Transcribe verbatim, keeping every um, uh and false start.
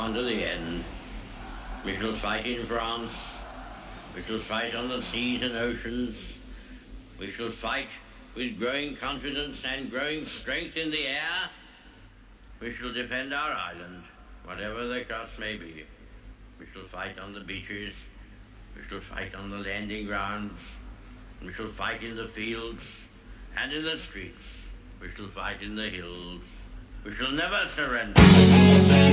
on to the end. We shall fight in France. We shall fight on the seas and oceans. We shall fight with growing confidence and growing strength in the air. We shall defend our island, whatever the cost may be. We shall fight on the beaches. We shall fight on the landing grounds. We shall fight in the fields and in the streets. We shall fight in the hills. We shall never surrender.